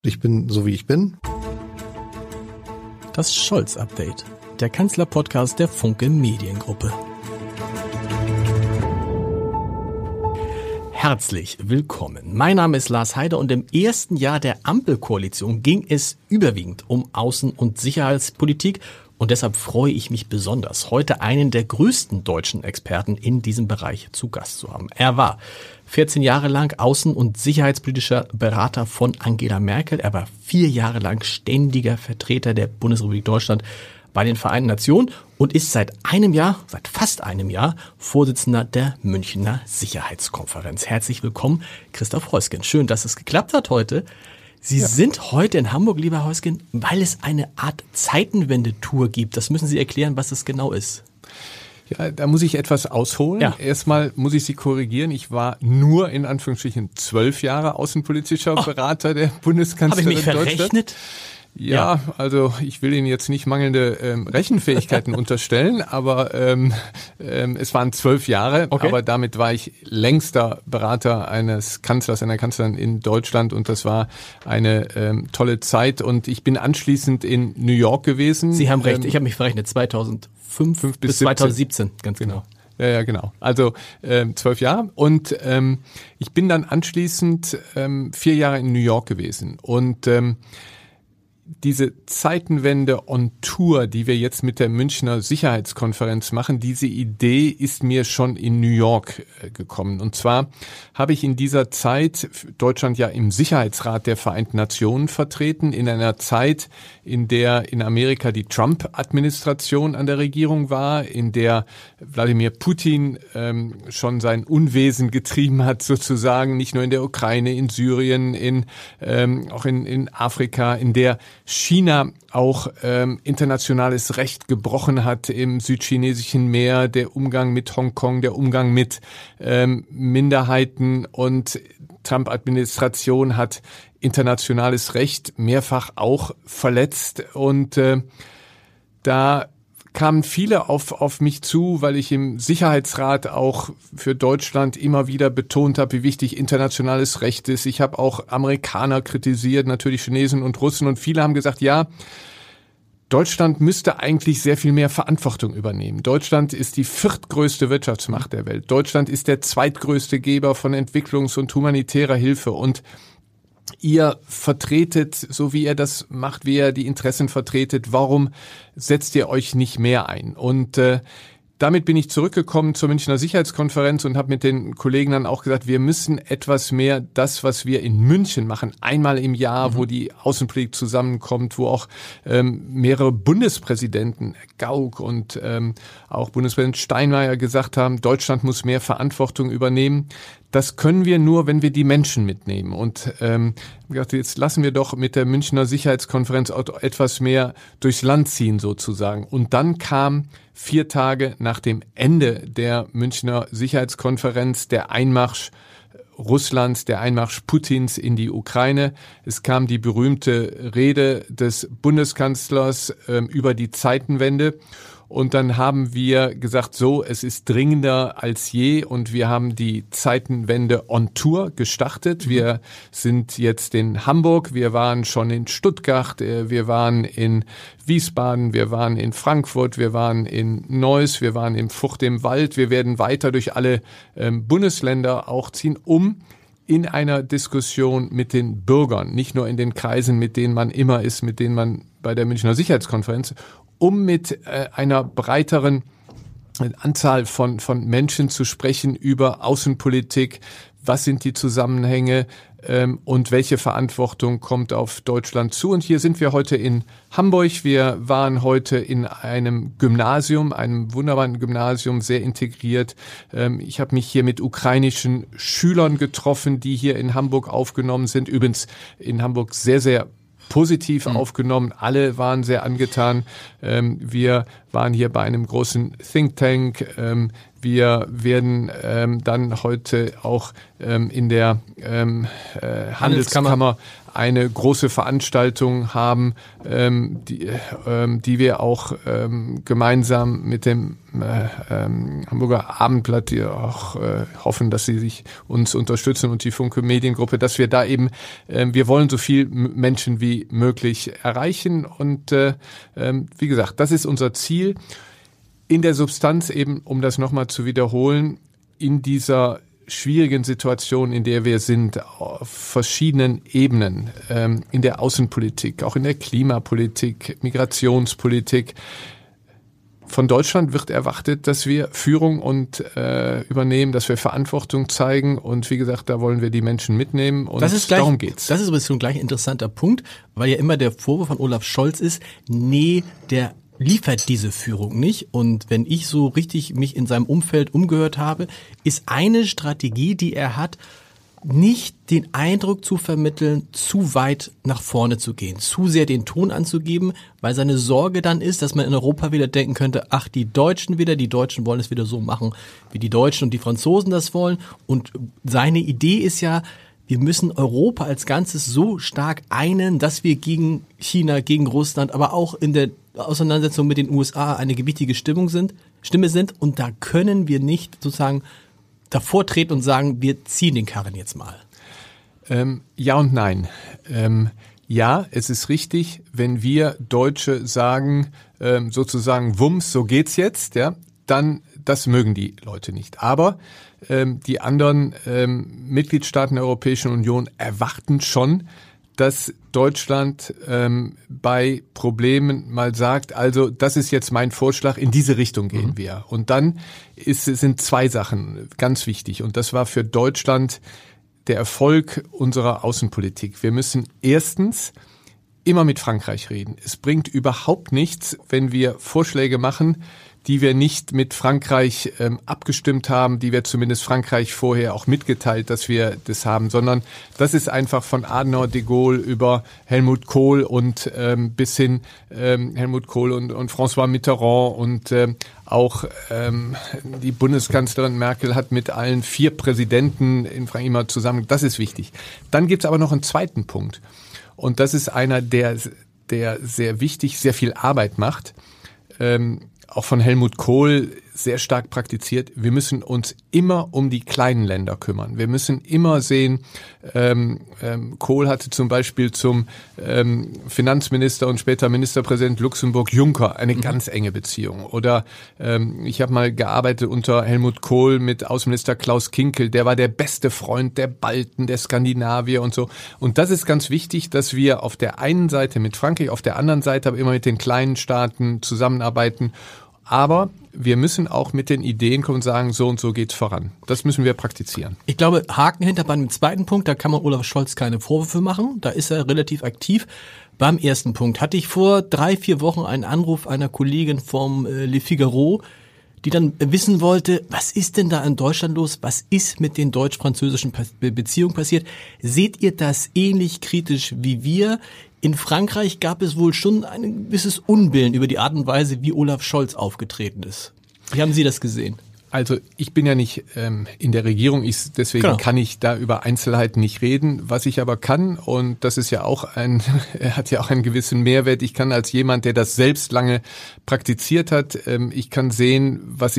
Ich bin so, wie ich bin. Das Scholz-Update, der Kanzler-Podcast der Funke Mediengruppe. Herzlich willkommen. Mein Name ist Lars Heider und im ersten Jahr der Ampelkoalition ging es überwiegend um Außen- und Sicherheitspolitik. Und deshalb freue ich mich besonders, heute einen der größten deutschen Experten in diesem Bereich zu Gast zu haben. Er war 14 Jahre lang außen- und sicherheitspolitischer Berater von Angela Merkel. Er war 4 Jahre lang ständiger Vertreter der Bundesrepublik Deutschland bei den Vereinten Nationen und ist seit fast einem Jahr, Vorsitzender der Münchner Sicherheitskonferenz. Herzlich willkommen, Christoph Heusgen. Schön, dass es geklappt hat heute. Sie sind heute in Hamburg, lieber Heusgen, weil es eine Art Zeitenwende-Tour gibt. Das müssen Sie erklären, was das genau ist. Ja, da muss ich etwas ausholen. Ja. Erstmal muss ich Sie korrigieren. Ich war nur in Anführungsstrichen 12 Jahre außenpolitischer Berater der Bundeskanzlerin Deutschland. Habe ich mich verrechnet? Ja, also ich will Ihnen jetzt nicht mangelnde Rechenfähigkeiten unterstellen, aber es waren 12 Jahre, okay. Aber damit war ich längster Berater eines Kanzlers, einer Kanzlerin in Deutschland und das war eine tolle Zeit und ich bin anschließend in New York gewesen. Sie haben recht, ich habe mich verrechnet, 2005 bis 2017, ganz genau. Ja, genau. Also 12 Jahre und ich bin dann anschließend 4 Jahre in New York gewesen und diese Zeitenwende on Tour, die wir jetzt mit der Münchner Sicherheitskonferenz machen, diese Idee ist mir schon in New York gekommen. Und zwar habe ich in dieser Zeit Deutschland ja im Sicherheitsrat der Vereinten Nationen vertreten, in einer Zeit, in der in Amerika die Trump-Administration an der Regierung war, in der Wladimir Putin schon sein Unwesen getrieben hat, sozusagen, nicht nur in der Ukraine, in Syrien, auch in Afrika, in der China auch internationales Recht gebrochen hat im südchinesischen Meer, der Umgang mit Hongkong, der Umgang mit Minderheiten und Trump-Administration hat internationales Recht mehrfach auch verletzt und da kamen viele auf mich zu, weil ich im Sicherheitsrat auch für Deutschland immer wieder betont habe, wie wichtig internationales Recht ist. Ich habe auch Amerikaner kritisiert, natürlich Chinesen und Russen und viele haben gesagt, ja, Deutschland müsste eigentlich sehr viel mehr Verantwortung übernehmen. Deutschland ist die 4. größte Wirtschaftsmacht der Welt. Deutschland ist der zweitgrößte Geber von Entwicklungs- und humanitärer Hilfe und ihr vertretet, so wie ihr das macht, wie ihr die Interessen vertretet, warum setzt ihr euch nicht mehr ein? Und damit bin ich zurückgekommen zur Münchner Sicherheitskonferenz und habe mit den Kollegen dann auch gesagt, wir müssen etwas mehr das, was wir in München machen, einmal im Jahr, wo die Außenpolitik zusammenkommt, wo auch mehrere Bundespräsidenten, Gauck und auch Bundespräsident Steinmeier gesagt haben, Deutschland muss mehr Verantwortung übernehmen. Das können wir nur, wenn wir die Menschen mitnehmen. Und jetzt lassen wir doch mit der Münchner Sicherheitskonferenz etwas mehr durchs Land ziehen sozusagen. Und dann kam 4 Tage nach dem Ende der Münchner Sicherheitskonferenz der Einmarsch Russlands, der Einmarsch Putins in die Ukraine. Es kam die berühmte Rede des Bundeskanzlers über die Zeitenwende. Und dann haben wir gesagt, so, es ist dringender als je und wir haben die Zeitenwende on Tour gestartet. Wir sind jetzt in Hamburg, wir waren schon in Stuttgart, wir waren in Wiesbaden, wir waren in Frankfurt, wir waren in Neuss, wir waren in Furcht im Wald. Wir werden weiter durch alle Bundesländer auch ziehen, um in einer Diskussion mit den Bürgern, nicht nur in den Kreisen, mit denen man immer ist, mit denen man bei der Münchner Sicherheitskonferenz, um mit einer breiteren Anzahl von Menschen zu sprechen über Außenpolitik, was sind die Zusammenhänge und welche Verantwortung kommt auf Deutschland zu. Und hier sind wir heute in Hamburg. Wir waren heute in einem Gymnasium, einem wunderbaren Gymnasium, sehr integriert. Ich habe mich hier mit ukrainischen Schülern getroffen, die hier in Hamburg aufgenommen sind. Übrigens in Hamburg sehr, sehr positiv aufgenommen. Alle waren sehr angetan. Wir waren hier bei einem großen Think Tank. Wir werden dann heute auch in der Handelskammer eine große Veranstaltung haben, die wir auch gemeinsam mit dem Hamburger Abendblatt, die auch hoffen, dass sie uns unterstützen und die Funke Mediengruppe, dass wir da eben, wir wollen so viel Menschen wie möglich erreichen und wie gesagt, das ist unser Ziel. In der Substanz eben, um das nochmal zu wiederholen, in dieser schwierigen Situation, in der wir sind, auf verschiedenen Ebenen, in der Außenpolitik, auch in der Klimapolitik, Migrationspolitik. Von Deutschland wird erwartet, dass wir Führung übernehmen, dass wir Verantwortung zeigen und wie gesagt, da wollen wir die Menschen mitnehmen und darum geht's. Das ist übrigens schon gleich ein interessanter Punkt, weil ja immer der Vorwurf von Olaf Scholz ist, nee, der liefert diese Führung nicht. Und wenn ich so richtig mich in seinem Umfeld umgehört habe, ist eine Strategie, die er hat, nicht den Eindruck zu vermitteln, zu weit nach vorne zu gehen, zu sehr den Ton anzugeben, weil seine Sorge dann ist, dass man in Europa wieder denken könnte, ach, die Deutschen wollen es wieder so machen, wie die Deutschen und die Franzosen das wollen. Und seine Idee ist ja, wir müssen Europa als Ganzes so stark einen, dass wir gegen China, gegen Russland, aber auch in der Auseinandersetzung mit den USA eine gewichtige Stimme sind. Und da können wir nicht sozusagen davor treten und sagen, wir ziehen den Karren jetzt mal. Ja und nein. Ja, es ist richtig, wenn wir Deutsche sagen, sozusagen, wumms, so geht's jetzt, ja, dann, das mögen die Leute nicht. Aber die anderen Mitgliedstaaten der Europäischen Union erwarten schon, dass Deutschland bei Problemen mal sagt, also das ist jetzt mein Vorschlag, in diese Richtung gehen wir. Und dann sind zwei Sachen ganz wichtig. Und das war für Deutschland der Erfolg unserer Außenpolitik. Wir müssen erstens immer mit Frankreich reden. Es bringt überhaupt nichts, wenn wir Vorschläge machen, die wir nicht mit Frankreich abgestimmt haben, die wir zumindest Frankreich vorher auch mitgeteilt, dass wir das haben, sondern das ist einfach von Adenauer, de Gaulle über Helmut Kohl und bis hin Helmut Kohl und François Mitterrand und auch die Bundeskanzlerin Merkel hat mit allen 4 Präsidenten in Frankreich immer zusammen. Das ist wichtig. Dann gibt's aber noch einen zweiten Punkt und das ist einer, der sehr wichtig, sehr viel Arbeit macht. Auch von Helmut Kohl sehr stark praktiziert. Wir müssen uns immer um die kleinen Länder kümmern. Wir müssen immer sehen, Kohl hatte zum Beispiel zum Finanzminister und später Ministerpräsident Luxemburg Juncker eine ganz enge Beziehung. Oder ich habe mal gearbeitet unter Helmut Kohl mit Außenminister Klaus Kinkel. Der war der beste Freund der Balten, der Skandinavier und so. Und das ist ganz wichtig, dass wir auf der einen Seite mit Frankreich, auf der anderen Seite aber immer mit den kleinen Staaten zusammenarbeiten. Aber wir müssen auch mit den Ideen kommen und sagen, so und so geht's voran. Das müssen wir praktizieren. Ich glaube, Haken hinter beim zweiten Punkt, da kann man Olaf Scholz keine Vorwürfe machen. Da ist er relativ aktiv. Beim ersten Punkt hatte ich vor 3-4 Wochen einen Anruf einer Kollegin vom Le Figaro, die dann wissen wollte, was ist denn da in Deutschland los? Was ist mit den deutsch-französischen Beziehungen passiert? Seht ihr das ähnlich kritisch wie wir? In Frankreich gab es wohl schon ein gewisses Unwillen über die Art und Weise, wie Olaf Scholz aufgetreten ist. Wie haben Sie das gesehen? Also ich bin ja nicht in der Regierung, deswegen kann ich da über Einzelheiten nicht reden. Was ich aber kann, und das ist ja auch hat ja auch einen gewissen Mehrwert, ich kann als jemand, der das selbst lange praktiziert hat, ich kann sehen, was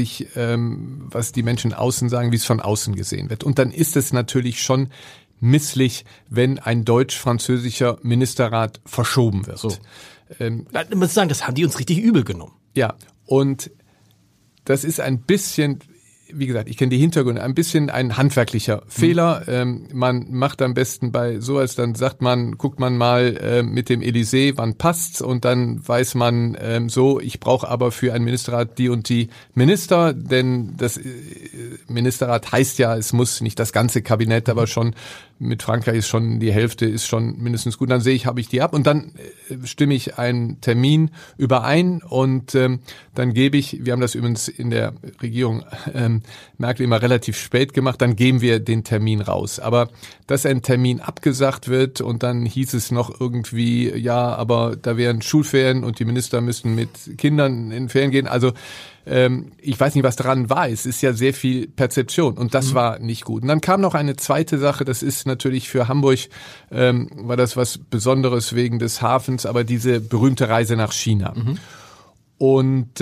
die Menschen außen sagen, wie es von außen gesehen wird. Und dann ist es natürlich schon misslich, wenn ein deutsch-französischer Ministerrat verschoben wird. So. Ich muss sagen, das haben die uns richtig übel genommen. Ja, und das ist ein bisschen, wie gesagt, ich kenne die Hintergründe, ein bisschen ein handwerklicher Fehler. Man macht am besten bei sowas, dann guckt man mal mit dem Élysée, wann passt's, und dann weiß man ich brauche aber für ein Ministerrat die und die Minister, denn das Ministerrat heißt ja, es muss nicht das ganze Kabinett, aber schon mit Frankreich ist schon die Hälfte ist schon mindestens gut. Dann habe ich die ab und dann stimme ich einen Termin überein und dann gebe ich, wir haben das übrigens in der Regierung Merkel immer relativ spät gemacht, dann geben wir den Termin raus. Aber dass ein Termin abgesagt wird und dann hieß es noch irgendwie, ja, aber da wären Schulferien und die Minister müssen mit Kindern in Ferien gehen. Also ich weiß nicht, was dran war. Es ist ja sehr viel Perzeption und das war nicht gut. Und dann kam noch eine zweite Sache, das ist natürlich für Hamburg, war das was Besonderes wegen des Hafens, aber diese berühmte Reise nach China. Und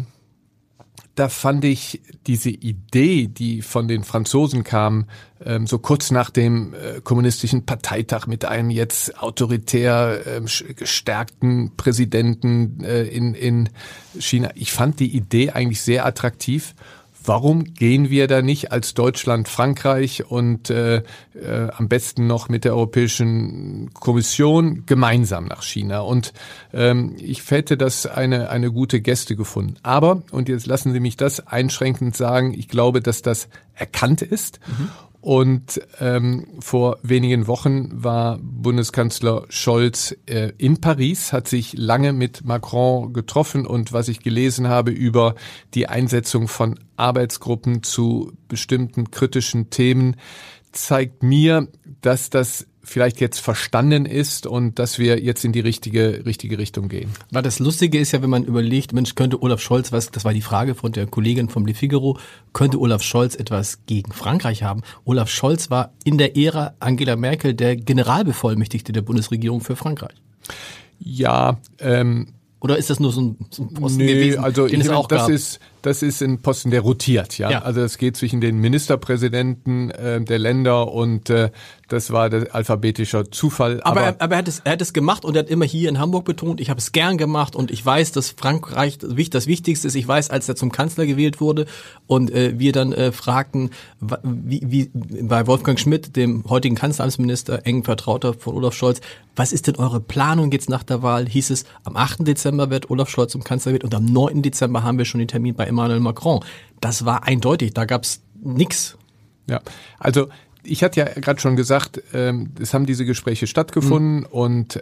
da fand ich diese Idee, die von den Franzosen kam, so kurz nach dem kommunistischen Parteitag mit einem jetzt autoritär gestärkten Präsidenten in China. Ich fand die Idee eigentlich sehr attraktiv. Warum gehen wir da nicht als Deutschland, Frankreich und am besten noch mit der Europäischen Kommission gemeinsam nach China? Und ich hätte das eine gute Geste gefunden. Aber, und jetzt lassen Sie mich das einschränkend sagen, ich glaube, dass das erkannt ist. Und vor wenigen Wochen war Bundeskanzler Scholz in Paris, hat sich lange mit Macron getroffen und was ich gelesen habe über die Einsetzung von Arbeitsgruppen zu bestimmten kritischen Themen, zeigt mir, dass das vielleicht jetzt verstanden ist und dass wir jetzt in die richtige Richtung gehen. Weil das Lustige ist ja, wenn man überlegt, Mensch, könnte Olaf Scholz, das war die Frage von der Kollegin vom Le Figaro, könnte Olaf Scholz etwas gegen Frankreich haben? Olaf Scholz war in der Ära Angela Merkel der Generalbevollmächtigte der Bundesregierung für Frankreich. Ja, oder ist das nur so ein Posten gewesen, also den es auch gab? Das ist ein Posten, der rotiert, ja. Also es geht zwischen den Ministerpräsidenten der Länder und das war der alphabetischer Zufall. Aber er hat es gemacht und er hat immer hier in Hamburg betont, ich habe es gern gemacht und ich weiß, dass Frankreich das Wichtigste ist. Ich weiß, als er zum Kanzler gewählt wurde und wir dann fragten, wie bei Wolfgang Schmidt, dem heutigen Kanzleramtsminister, engen Vertrauter von Olaf Scholz, was ist denn eure Planung jetzt nach der Wahl? Hieß es, am 8. Dezember wird Olaf Scholz zum Kanzler gewählt und am 9. Dezember haben wir schon den Termin bei Emmanuel Macron. Das war eindeutig, da gab's nix. Ja, also ich hatte ja gerade schon gesagt, es haben diese Gespräche stattgefunden und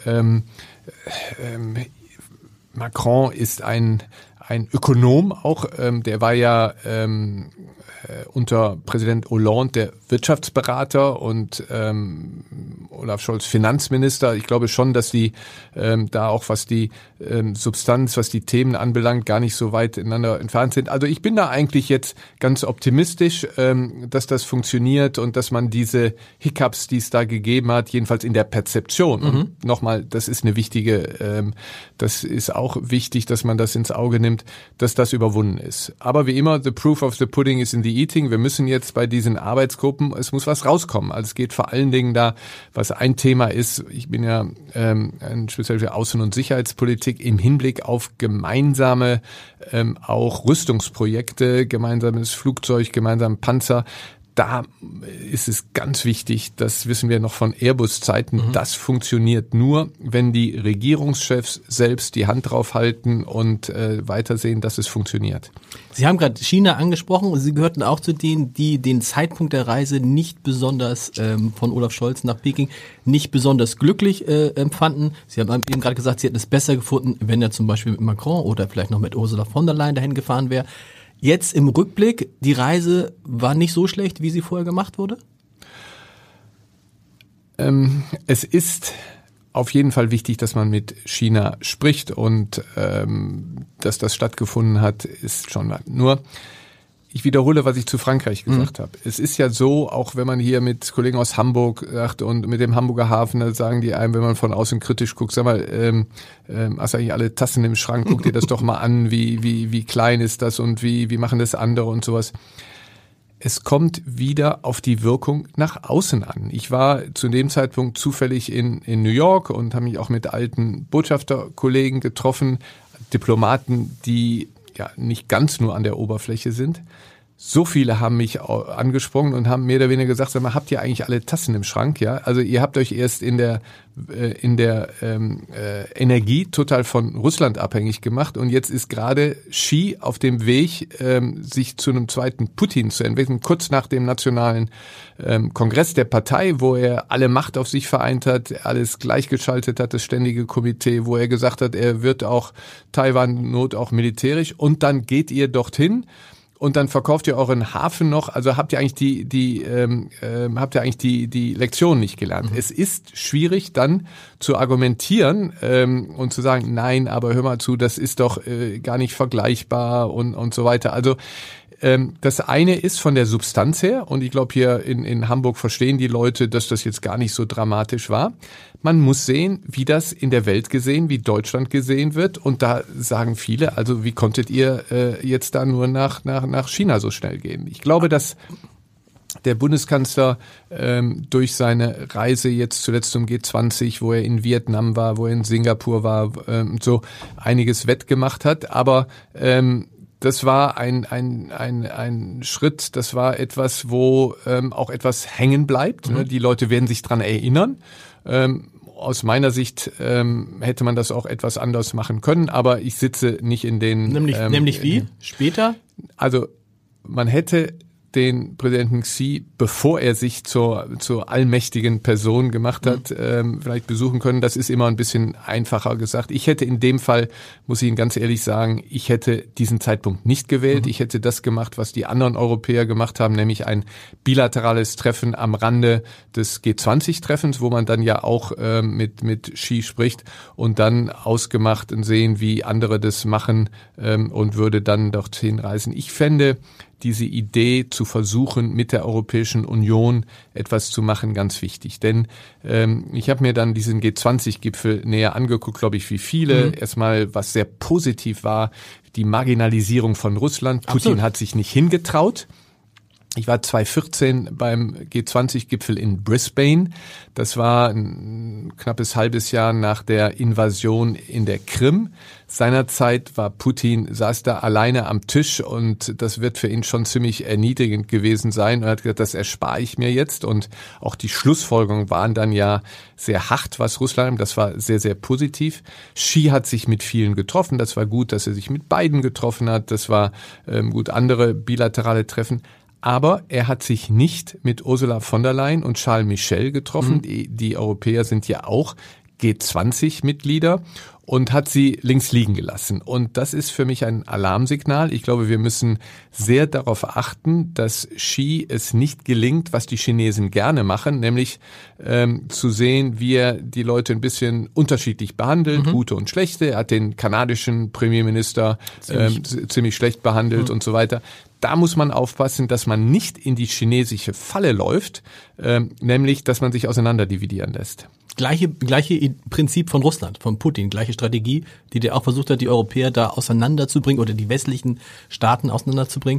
Macron ist ein Ökonom auch, der war ja unter Präsident Hollande der Wirtschaftsberater und Olaf Scholz Finanzminister. Ich glaube schon, dass die da auch was die Substanz, was die Themen anbelangt, gar nicht so weit ineinander entfernt sind. Also ich bin da eigentlich jetzt ganz optimistisch, dass das funktioniert und dass man diese Hiccups, die es da gegeben hat, jedenfalls in der Perzeption. Und nochmal, das ist eine wichtige, das ist auch wichtig, dass man das ins Auge nimmt, dass das überwunden ist. Aber wie immer, the proof of the pudding is in the eating. Wir müssen jetzt bei diesen Arbeitsgruppen, es muss was rauskommen. Also es geht vor allen Dingen da, was ein Thema ist, ich bin ja ein speziell für Außen- und Sicherheitspolitik im Hinblick auf gemeinsame auch Rüstungsprojekte, gemeinsames Flugzeug, gemeinsame Panzer. Da ist es ganz wichtig, das wissen wir noch von Airbus-Zeiten, das funktioniert nur, wenn die Regierungschefs selbst die Hand drauf halten und weitersehen, dass es funktioniert. Sie haben gerade China angesprochen und Sie gehörten auch zu denen, die den Zeitpunkt der Reise nicht besonders von Olaf Scholz nach Peking nicht besonders glücklich empfanden. Sie haben eben gerade gesagt, Sie hätten es besser gefunden, wenn er zum Beispiel mit Macron oder vielleicht noch mit Ursula von der Leyen dahin gefahren wäre. Jetzt im Rückblick, die Reise war nicht so schlecht, wie sie vorher gemacht wurde? Es ist auf jeden Fall wichtig, dass man mit China spricht und dass das stattgefunden hat, ist schon nur. Ich wiederhole, was ich zu Frankreich gesagt habe. Es ist ja so, auch wenn man hier mit Kollegen aus Hamburg sagt und mit dem Hamburger Hafen, da sagen die einem, wenn man von außen kritisch guckt, sag mal, hast eigentlich alle Tassen im Schrank, guck dir das doch mal an, wie klein ist das und wie machen das andere und sowas. Es kommt wieder auf die Wirkung nach außen an. Ich war zu dem Zeitpunkt zufällig in New York und habe mich auch mit alten Botschafterkollegen getroffen, Diplomaten, die ja nicht ganz nur an der Oberfläche sind. So viele haben mich angesprochen und haben mehr oder weniger gesagt, sag mal, habt ihr eigentlich alle Tassen im Schrank? Ja, also ihr habt euch erst in der Energie total von Russland abhängig gemacht und jetzt ist gerade Xi auf dem Weg, sich zu einem zweiten Putin zu entwickeln, kurz nach dem nationalen Kongress der Partei, wo er alle Macht auf sich vereint hat, alles gleichgeschaltet hat, das ständige Komitee, wo er gesagt hat, er wird auch Taiwan not auch militärisch und dann geht ihr dorthin und dann verkauft ihr euren Hafen noch, also habt ihr eigentlich die Lektion nicht gelernt. Es ist schwierig dann zu argumentieren und zu sagen, nein, aber hör mal zu, das ist doch gar nicht vergleichbar und so weiter. Also das eine ist von der Substanz her, und ich glaube, hier in Hamburg verstehen die Leute, dass das jetzt gar nicht so dramatisch war. Man muss sehen, wie das in der Welt gesehen, wie Deutschland gesehen wird. Und da sagen viele, also wie konntet ihr jetzt da nur nach China so schnell gehen? Ich glaube, dass der Bundeskanzler durch seine Reise jetzt zuletzt zum G20, wo er in Vietnam war, wo er in Singapur war, so einiges wettgemacht hat. Aber das war ein Schritt, das war etwas, wo auch etwas hängen bleibt. Mhm. Die Leute werden sich dran erinnern. Aus meiner Sicht hätte man das auch etwas anders machen können, aber ich sitze nicht in den... Nämlich wie? Später? Also man hätte den Präsidenten Xi, bevor er sich zur allmächtigen Person gemacht hat, vielleicht besuchen können. Das ist immer ein bisschen einfacher gesagt. Ich hätte in dem Fall, muss ich Ihnen ganz ehrlich sagen, ich hätte diesen Zeitpunkt nicht gewählt. Ich hätte das gemacht, was die anderen Europäer gemacht haben, nämlich ein bilaterales Treffen am Rande des G20-Treffens, wo man dann ja auch mit Xi spricht und dann ausgemacht und sehen, wie andere das machen und würde dann dorthin reisen. Ich fände diese Idee zu versuchen, mit der Europäischen Union etwas zu machen, ganz wichtig. Denn ich habe mir dann diesen G20-Gipfel näher angeguckt, glaube ich, wie viele. Erstmal, was sehr positiv war, die Marginalisierung von Russland. Putin hat sich nicht hingetraut. Ich war 2014 beim G20-Gipfel in Brisbane. Das war ein knappes halbes Jahr nach der Invasion in der Krim. Seinerzeit saß da alleine am Tisch und das wird für ihn schon ziemlich erniedrigend gewesen sein. Und er hat gesagt, das erspare ich mir jetzt. Und auch die Schlussfolgerungen waren dann ja sehr hart, was Russland, das war sehr, sehr positiv. Xi hat sich mit vielen getroffen. Das war gut, dass er sich mit beiden getroffen hat. Das war gut, andere bilaterale Treffen. Aber er hat sich nicht mit Ursula von der Leyen und Charles Michel getroffen. Die Europäer sind ja auch G20-Mitglieder und hat sie links liegen gelassen. Und das ist für mich ein Alarmsignal. Ich glaube, wir müssen sehr darauf achten, dass Xi es nicht gelingt, was die Chinesen gerne machen, nämlich zu sehen, wie er die Leute ein bisschen unterschiedlich behandelt, gute und schlechte. Er hat den kanadischen Premierminister ziemlich schlecht behandelt und so weiter. Da muss man aufpassen, dass man nicht in die chinesische Falle läuft, nämlich, dass man sich auseinanderdividieren lässt. Gleiche Prinzip von Russland, von Putin, gleiche Strategie, die der auch versucht hat, die Europäer da auseinanderzubringen oder die westlichen Staaten auseinanderzubringen.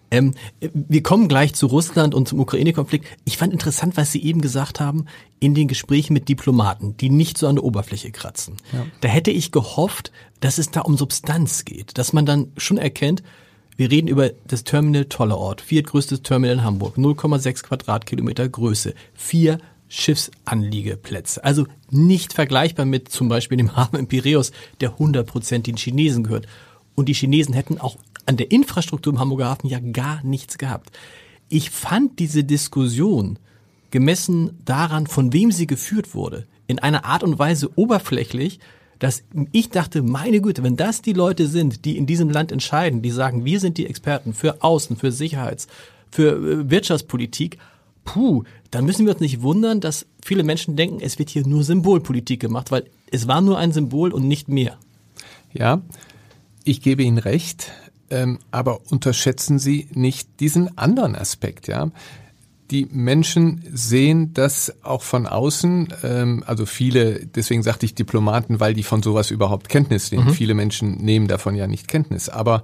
Wir kommen gleich zu Russland und zum Ukraine-Konflikt. Ich fand interessant, was Sie eben gesagt haben, in den Gesprächen mit Diplomaten, die nicht so an der Oberfläche kratzen. Ja. Da hätte ich gehofft, dass es da um Substanz geht, dass man dann schon erkennt, wir reden über das Terminal Tollerort, viertgrößtes Terminal in Hamburg, 0,6 Quadratkilometer Größe, 4 Schiffsanliegeplätze. Also nicht vergleichbar mit zum Beispiel dem Hafen in Piräus, der 100% den Chinesen gehört. Und die Chinesen hätten auch an der Infrastruktur im Hamburger Hafen ja gar nichts gehabt. Ich fand diese Diskussion, gemessen daran, von wem sie geführt wurde, in einer Art und Weise oberflächlich, dass ich dachte, meine Güte, wenn das die Leute sind, die in diesem Land entscheiden, die sagen, wir sind die Experten für Außen, für Sicherheits-, für Wirtschaftspolitik, dann müssen wir uns nicht wundern, dass viele Menschen denken, es wird hier nur Symbolpolitik gemacht, weil es war nur ein Symbol und nicht mehr. Ja, ich gebe Ihnen recht, aber unterschätzen Sie nicht diesen anderen Aspekt, ja. Die Menschen sehen das auch von außen, also viele, deswegen sagte ich Diplomaten, weil die von sowas überhaupt Kenntnis nehmen. Viele Menschen nehmen davon ja nicht Kenntnis, aber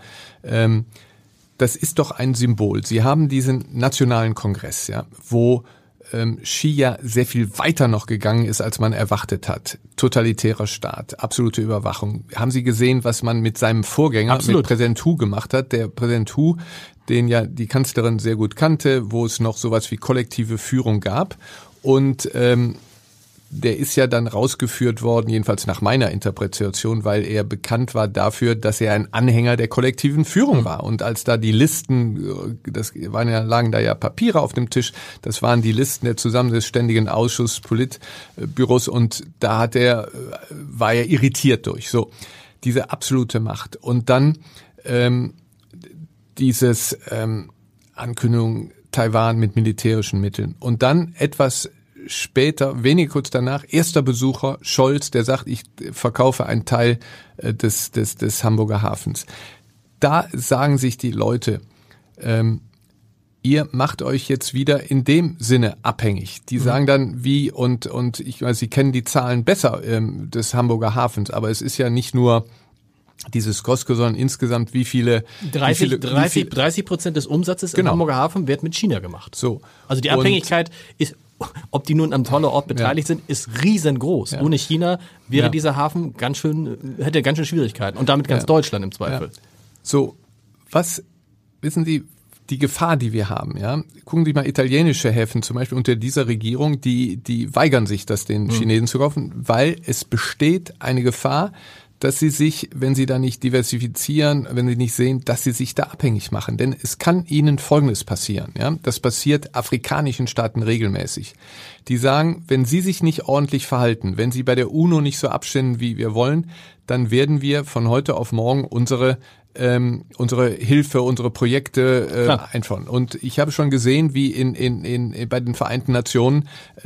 das ist doch ein Symbol. Sie haben diesen nationalen Kongress, ja, wo Xi ja sehr viel weiter noch gegangen ist, als man erwartet hat. Totalitärer Staat, absolute Überwachung. Haben Sie gesehen, was man mit seinem Vorgänger, mit Präsident Hu gemacht hat? Der Präsident Hu, den ja die Kanzlerin sehr gut kannte, wo es noch sowas wie kollektive Führung gab. Und der ist ja dann rausgeführt worden, jedenfalls nach meiner Interpretation, weil er bekannt war dafür, dass er ein Anhänger der kollektiven Führung war. Und als da die Listen, lagen da ja Papiere auf dem Tisch, das waren die Listen der Zusammensetzung des Ständigen Ausschuss Politbüros und da war er irritiert durch. So, diese absolute Macht. Und dann dieses Ankündigung Taiwan mit militärischen Mitteln. Und dann etwas später, wenig kurz danach, erster Besucher Scholz, der sagt, ich verkaufe einen Teil des Hamburger Hafens. Da sagen sich die Leute, ihr macht euch jetzt wieder in dem Sinne abhängig. Die sagen dann wie und ich weiß, sie kennen die Zahlen besser des Hamburger Hafens, aber es ist ja nicht nur dieses Costco, sondern insgesamt wie viele 30% des Umsatzes im Hamburger Hafen wird mit China gemacht. So. Also die Abhängigkeit ist, ob die nun am Tollerort beteiligt sind, ist riesengroß. Ohne China wäre dieser Hafen hätte ganz schön Schwierigkeiten und damit ganz Deutschland im Zweifel. Ja. So, was wissen Sie, die Gefahr, die wir haben, ja? Gucken Sie mal italienische Häfen zum Beispiel unter dieser Regierung, die weigern sich, das den Chinesen zu kaufen, weil es besteht eine Gefahr, dass sie sich, wenn sie da nicht diversifizieren, wenn sie nicht sehen, dass sie sich da abhängig machen. Denn es kann ihnen Folgendes passieren. Ja? Das passiert afrikanischen Staaten regelmäßig. Die sagen, wenn sie sich nicht ordentlich verhalten, wenn sie bei der UNO nicht so abstimmen, wie wir wollen, dann werden wir von heute auf morgen unsere Hilfe, unsere Projekte einfordern. Und ich habe schon gesehen, wie bei den Vereinten Nationen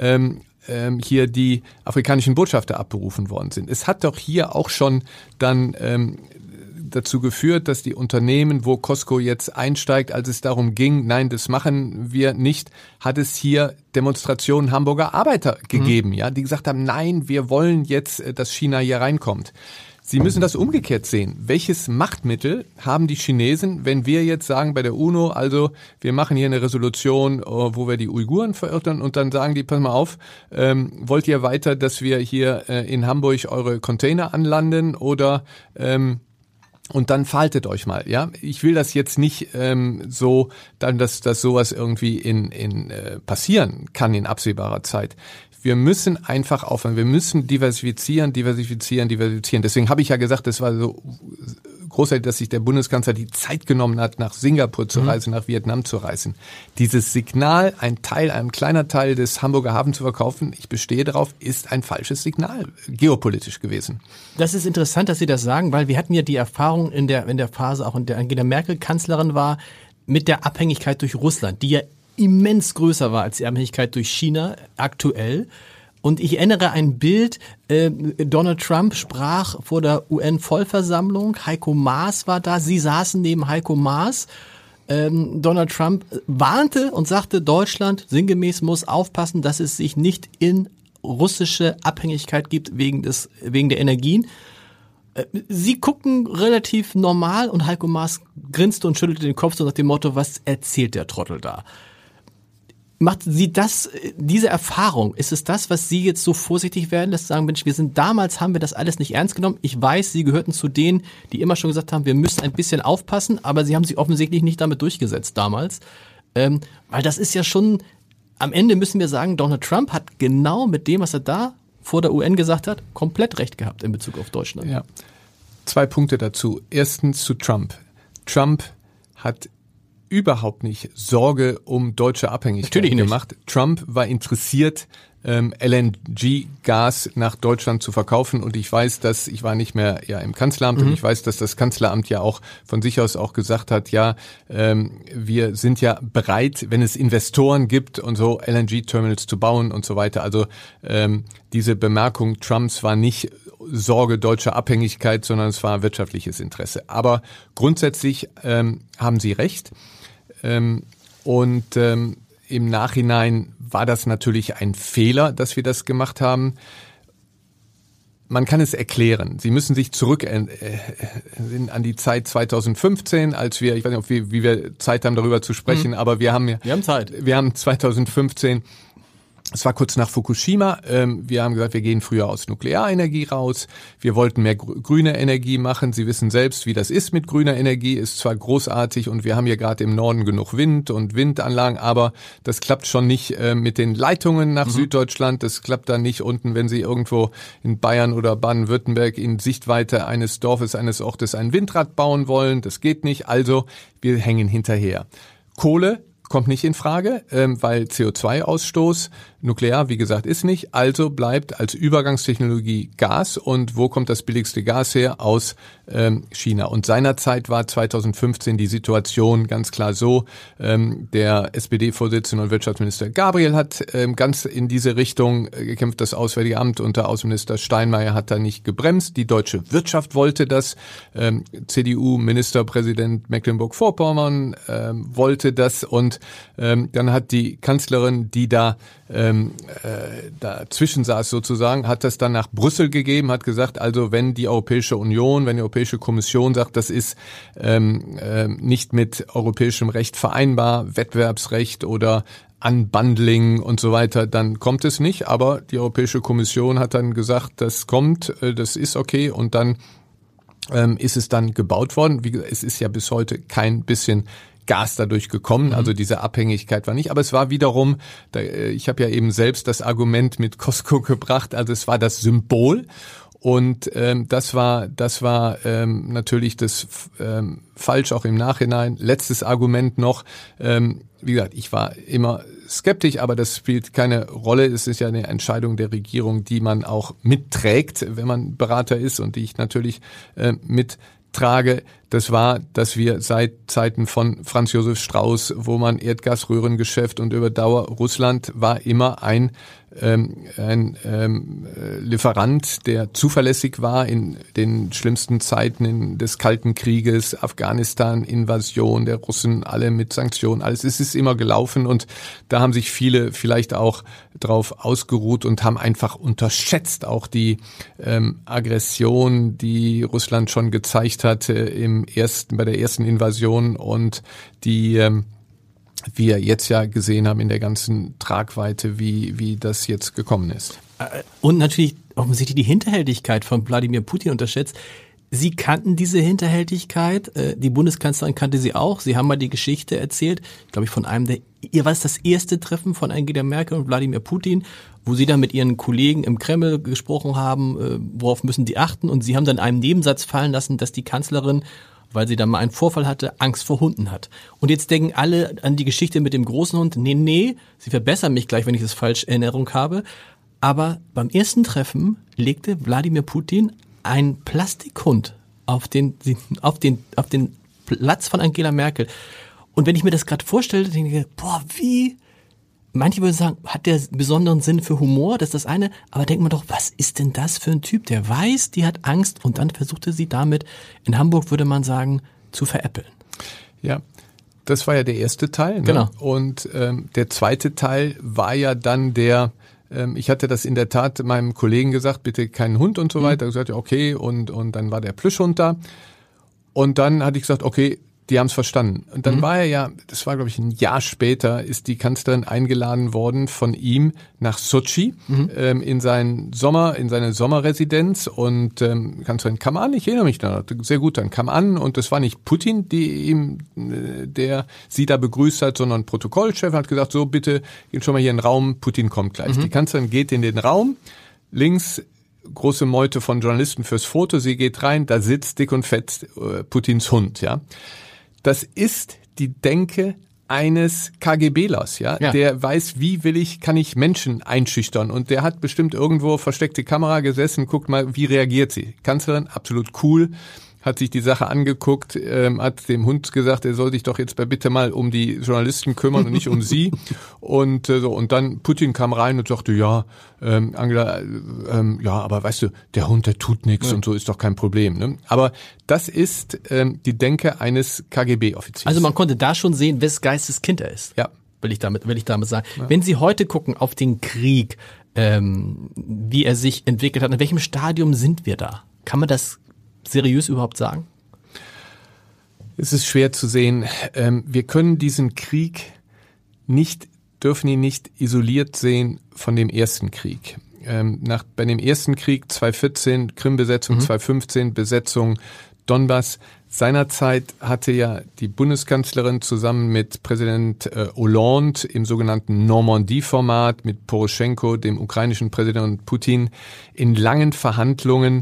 hier die afrikanischen Botschafter abberufen worden sind. Es hat doch hier auch schon dann dazu geführt, dass die Unternehmen, wo Costco jetzt einsteigt, als es darum ging, nein, das machen wir nicht, hat es hier Demonstrationen Hamburger Arbeiter gegeben, ja, die gesagt haben, nein, wir wollen jetzt, dass China hier reinkommt. Sie müssen das umgekehrt sehen. Welches Machtmittel haben die Chinesen, wenn wir jetzt sagen bei der UNO, also wir machen hier eine Resolution, wo wir die Uiguren verurteilen und dann sagen die, pass mal auf, wollt ihr weiter, dass wir hier in Hamburg eure Container anlanden oder und dann verhaltet euch mal, ja. Ich will das jetzt nicht so, dann dass sowas irgendwie passieren kann in absehbarer Zeit. Wir müssen einfach aufhören. Wir müssen diversifizieren. Deswegen habe ich ja gesagt, es war so großartig, dass sich der Bundeskanzler die Zeit genommen hat, nach Singapur zu reisen, nach Vietnam zu reisen. Dieses Signal, ein kleiner Teil des Hamburger Hafens zu verkaufen, ich bestehe darauf, ist ein falsches Signal, geopolitisch gewesen. Das ist interessant, dass Sie das sagen, weil wir hatten ja die Erfahrung in der Phase, auch in der Angela Merkel Kanzlerin war, mit der Abhängigkeit durch Russland, die ja immens größer war als die Abhängigkeit durch China aktuell. Und ich erinnere ein Bild, Donald Trump sprach vor der UN-Vollversammlung, Heiko Maas war da, Sie saßen neben Heiko Maas. Donald Trump warnte und sagte, Deutschland sinngemäß muss aufpassen, dass es sich nicht in russische Abhängigkeit gibt wegen der Energien. Sie gucken relativ normal und Heiko Maas grinste und schüttelte den Kopf so nach dem Motto, was erzählt der Trottel da? Macht Sie diese Erfahrung, ist es das, was Sie jetzt so vorsichtig werden lässt, sagen, Mensch, haben wir das alles nicht ernst genommen. Ich weiß, Sie gehörten zu denen, die immer schon gesagt haben, wir müssen ein bisschen aufpassen, aber Sie haben sich offensichtlich nicht damit durchgesetzt damals. Weil das ist ja schon, am Ende müssen wir sagen, Donald Trump hat genau mit dem, was er da vor der UN gesagt hat, komplett recht gehabt in Bezug auf Deutschland. Ja. 2 Punkte dazu. Erstens zu Trump. Trump hat überhaupt nicht Sorge um deutsche Abhängigkeit gemacht. Trump war interessiert, LNG-Gas nach Deutschland zu verkaufen und ich war nicht mehr im Kanzleramt und ich weiß, dass das Kanzleramt ja auch von sich aus auch gesagt hat, wir sind ja bereit, wenn es Investoren gibt und so LNG-Terminals zu bauen und so weiter. Also diese Bemerkung Trumps war nicht Sorge deutscher Abhängigkeit, sondern es war wirtschaftliches Interesse. Aber grundsätzlich haben Sie recht. Im Nachhinein war das natürlich ein Fehler, dass wir das gemacht haben. Man kann es erklären. Sie müssen sich zurück an die Zeit 2015, als wir, ich weiß nicht, wie wir Zeit haben, darüber zu sprechen, aber wir haben Zeit. Wir haben 2015, es war kurz nach Fukushima, wir haben gesagt, wir gehen früher aus Nuklearenergie raus, wir wollten mehr grüne Energie machen. Sie wissen selbst, wie das ist mit grüner Energie, ist zwar großartig und wir haben hier gerade im Norden genug Wind und Windanlagen, aber das klappt schon nicht mit den Leitungen nach Süddeutschland, das klappt dann nicht unten, wenn Sie irgendwo in Bayern oder Baden-Württemberg in Sichtweite eines Dorfes, eines Ortes ein Windrad bauen wollen, das geht nicht, also wir hängen hinterher. Kohle kommt nicht in Frage, weil CO2-Ausstoß, Nuklear, wie gesagt, ist nicht. Also bleibt als Übergangstechnologie Gas. Und wo kommt das billigste Gas her? Aus China. Und seinerzeit war 2015 die Situation ganz klar so, der SPD-Vorsitzende und Wirtschaftsminister Gabriel hat ganz in diese Richtung gekämpft. Das Auswärtige Amt unter Außenminister Steinmeier hat da nicht gebremst. Die deutsche Wirtschaft wollte das. CDU-Ministerpräsident Mecklenburg-Vorpommern wollte das. Und dann hat die Kanzlerin, die dazwischen saß sozusagen, hat das dann nach Brüssel gegeben, hat gesagt, also wenn die Europäische Union, wenn die Europäische Kommission sagt, das ist nicht mit europäischem Recht vereinbar, Wettbewerbsrecht oder Unbundling und so weiter, dann kommt es nicht. Aber die Europäische Kommission hat dann gesagt, das kommt, das ist okay, und dann ist es dann gebaut worden. Wie gesagt, es ist ja bis heute kein bisschen Gas dadurch gekommen, also diese Abhängigkeit war nicht, aber es war wiederum, ich habe ja eben selbst das Argument mit Costco gebracht, also es war das Symbol, und das war natürlich das falsch auch im Nachhinein. Letztes Argument noch, wie gesagt, ich war immer skeptisch, aber das spielt keine Rolle. Es ist ja eine Entscheidung der Regierung, die man auch mitträgt, wenn man Berater ist, und die ich natürlich mittrage. Das war, dass wir seit Zeiten von Franz Josef Strauß, wo man Erdgasröhrengeschäft und über Dauer Russland war immer ein Lieferant, der zuverlässig war in den schlimmsten Zeiten des Kalten Krieges, Afghanistan, Invasion der Russen, alle mit Sanktionen, alles. Es ist immer gelaufen, und da haben sich viele vielleicht auch drauf ausgeruht und haben einfach unterschätzt auch die Aggression, die Russland schon gezeigt hatte bei der ersten Invasion, und die wir jetzt ja gesehen haben in der ganzen Tragweite, wie das jetzt gekommen ist. Und natürlich offensichtlich die Hinterhältigkeit von Wladimir Putin unterschätzt. Sie kannten diese Hinterhältigkeit, die Bundeskanzlerin kannte sie auch. Sie haben mal die Geschichte erzählt, glaube ich, von einem war es das erste Treffen von Angela Merkel und Wladimir Putin, wo sie dann mit ihren Kollegen im Kreml gesprochen haben, worauf müssen die achten. Und sie haben dann einen Nebensatz fallen lassen, dass die Kanzlerin, weil sie da mal einen Vorfall hatte, Angst vor Hunden hat. Und jetzt denken alle an die Geschichte mit dem großen Hund. Nee, sie verbessern mich gleich, wenn ich das falsch in Erinnerung habe. Aber beim ersten Treffen legte Wladimir Putin einen Plastikhund auf den Platz von Angela Merkel. Und wenn ich mir das gerade vorstelle, denke ich, wie? Manche würden sagen, hat der besonderen Sinn für Humor, das ist das eine, aber denkt man doch, was ist denn das für ein Typ, der weiß, die hat Angst, und dann versuchte sie damit, in Hamburg würde man sagen, zu veräppeln. Ja, das war ja der erste Teil. Ne? Genau. Und der zweite Teil war ja dann ich hatte das in der Tat meinem Kollegen gesagt, bitte keinen Hund und so weiter. Er gesagt, ja, okay, und dann war der Plüschhund da. Und dann hatte ich gesagt, okay, die haben es verstanden. Und dann war das war glaube ich ein Jahr später, ist die Kanzlerin eingeladen worden von ihm nach Sotschi in seine Sommerresidenz, und Kanzlerin kam an, ich erinnere mich da sehr gut, dann kam an, und das war nicht Putin, der sie da begrüßt hat, sondern Protokollchef, hat gesagt, so bitte, geht schon mal hier in den Raum, Putin kommt gleich. Die Kanzlerin geht in den Raum, links große Meute von Journalisten fürs Foto, sie geht rein, da sitzt dick und fett Putins Hund, ja. Das ist die Denke eines KGBlers, ja, der weiß, kann ich Menschen einschüchtern, und der hat bestimmt irgendwo versteckte Kamera gesessen, guckt mal, wie reagiert sie. Kanzlerin, absolut cool, hat sich die Sache angeguckt, hat dem Hund gesagt, er soll sich doch jetzt bitte mal um die Journalisten kümmern und nicht um sie. Und und dann Putin kam rein und sagte, ja, Angela, aber weißt du, der Hund, der tut nichts und so, ist doch kein Problem. Ne? Aber das ist die Denke eines KGB-Offiziers. Also man konnte da schon sehen, wes Geistes Kind er ist. Ja. Will ich damit sagen. Ja. Wenn Sie heute gucken auf den Krieg, wie er sich entwickelt hat, in welchem Stadium sind wir da? Kann man das seriös überhaupt sagen? Es ist schwer zu sehen. Wir können diesen Krieg dürfen ihn nicht isoliert sehen von dem ersten Krieg. Bei dem ersten Krieg 2014, Krim-Besetzung, 2015 Besetzung Donbass. Seinerzeit hatte ja die Bundeskanzlerin zusammen mit Präsident Hollande im sogenannten Normandie-Format mit Poroschenko, dem ukrainischen Präsidenten, und Putin in langen Verhandlungen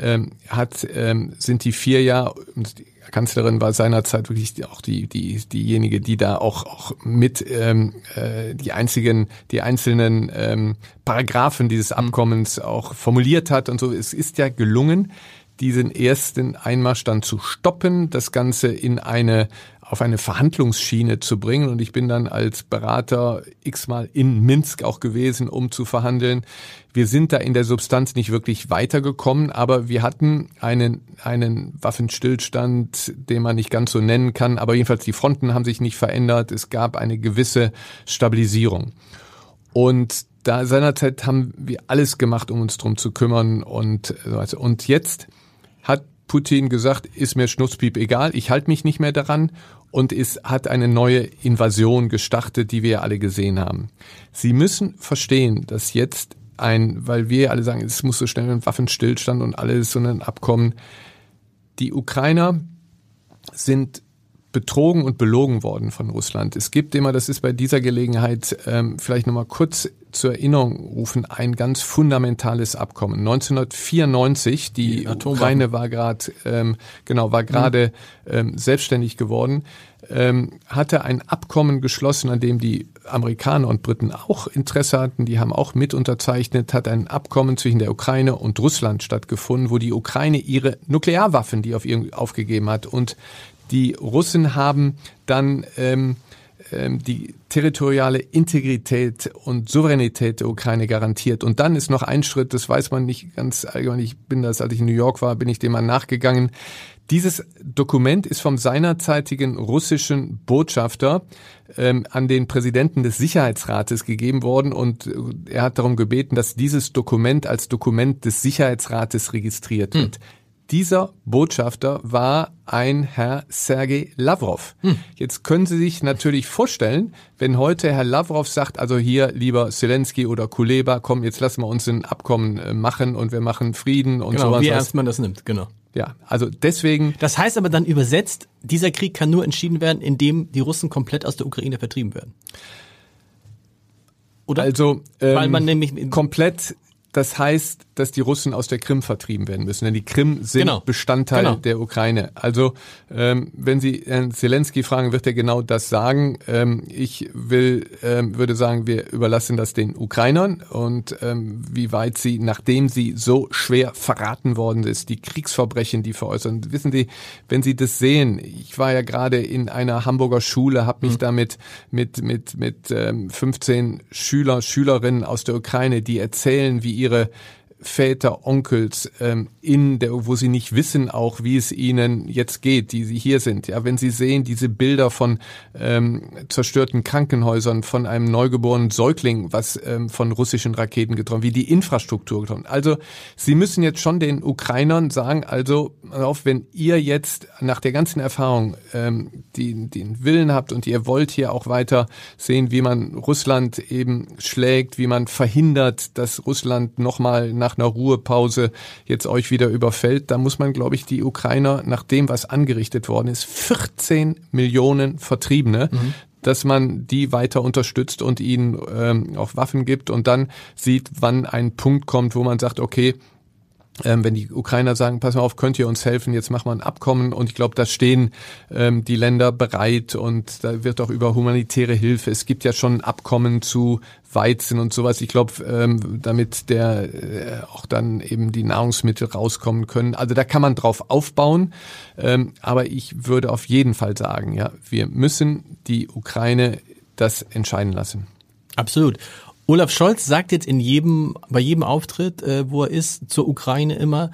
sind die 4 Jahre, und die Kanzlerin war seinerzeit wirklich auch diejenige, die da auch mit die einzelnen Paragraphen dieses Abkommens auch formuliert hat und so. Es ist ja gelungen, diesen ersten Einmarsch dann zu stoppen, das Ganze auf eine Verhandlungsschiene zu bringen. Und ich bin dann als Berater x-mal in Minsk auch gewesen, um zu verhandeln. Wir sind da in der Substanz nicht wirklich weitergekommen, aber wir hatten einen Waffenstillstand, den man nicht ganz so nennen kann, aber jedenfalls die Fronten haben sich nicht verändert. Es gab eine gewisse Stabilisierung. Und da seinerzeit haben wir alles gemacht, um uns drum zu kümmern. Und jetzt hat Putin gesagt, ist mir Schnutzpiep egal, ich halte mich nicht mehr daran, und es hat eine neue Invasion gestartet, die wir ja alle gesehen haben. Sie müssen verstehen, dass jetzt weil wir alle sagen, es muss so schnell ein Waffenstillstand und alles, so ein Abkommen. Die Ukrainer sind betrogen und belogen worden von Russland. Es gibt immer, das ist bei dieser Gelegenheit vielleicht nochmal kurz zur Erinnerung rufen, ein ganz fundamentales Abkommen. 1994, die Ukraine war gerade selbstständig geworden, hatte ein Abkommen geschlossen, an dem die Amerikaner und Briten auch Interesse hatten, die haben auch mit unterzeichnet, hat ein Abkommen zwischen der Ukraine und Russland stattgefunden, wo die Ukraine ihre Nuklearwaffen, die aufgegeben hat, und die Russen haben dann die territoriale Integrität und Souveränität der Ukraine garantiert. Und dann ist noch ein Schritt, das weiß man nicht ganz allgemein, als ich in New York war, bin ich dem mal nachgegangen. Dieses Dokument ist vom seinerzeitigen russischen Botschafter an den Präsidenten des Sicherheitsrates gegeben worden, und er hat darum gebeten, dass dieses Dokument als Dokument des Sicherheitsrates registriert wird. Dieser Botschafter war ein Herr Sergei Lavrov. Jetzt können Sie sich natürlich vorstellen, wenn heute Herr Lavrov sagt, also hier, lieber Zelensky oder Kuleba, komm, jetzt lassen wir uns ein Abkommen machen und wir machen Frieden und sowas. Wie ernst man das nimmt, genau. Ja, also deswegen. Das heißt aber dann übersetzt, dieser Krieg kann nur entschieden werden, indem die Russen komplett aus der Ukraine vertrieben werden. Oder? Also, weil man nämlich komplett. Das heißt, dass die Russen aus der Krim vertrieben werden müssen, denn die Krim sind Bestandteil der Ukraine. Also wenn Sie Herrn Zelensky fragen, wird er genau das sagen. Ich würde sagen, wir überlassen das den Ukrainern, und wie weit sie, nachdem sie so schwer verraten worden ist, die Kriegsverbrechen, die veräußern. Wissen Sie, wenn Sie das sehen, ich war ja gerade in einer Hamburger Schule, habe mich damit mit 15 Schülerinnen aus der Ukraine, die erzählen, wie ihre Väter, Onkels wo sie nicht wissen auch, wie es ihnen jetzt geht, die sie hier sind. Ja, wenn sie sehen diese Bilder von zerstörten Krankenhäusern, von einem neugeborenen Säugling, was von russischen Raketen getroffen, wie die Infrastruktur getroffen. Also sie müssen jetzt schon den Ukrainern sagen, also auch wenn ihr jetzt nach der ganzen Erfahrung den Willen habt und ihr wollt hier auch weiter sehen, wie man Russland eben schlägt, wie man verhindert, dass Russland nochmal nach einer Ruhepause jetzt euch wieder überfällt, da muss man, glaube ich, die Ukrainer, nach dem, was angerichtet worden ist, 14 Millionen Vertriebene, dass man die weiter unterstützt und ihnen auch Waffen gibt und dann sieht, wann ein Punkt kommt, wo man sagt, okay, wenn die Ukrainer sagen, pass mal auf, könnt ihr uns helfen, jetzt machen wir ein Abkommen, und ich glaube, da stehen die Länder bereit, und da wird auch über humanitäre Hilfe, es gibt ja schon Abkommen zu Weizen und sowas, ich glaube, damit auch dann eben die Nahrungsmittel rauskommen können, also da kann man drauf aufbauen, aber ich würde auf jeden Fall sagen, ja, wir müssen die Ukraine das entscheiden lassen. Absolut. Olaf Scholz sagt jetzt bei jedem Auftritt, wo er ist, zur Ukraine immer,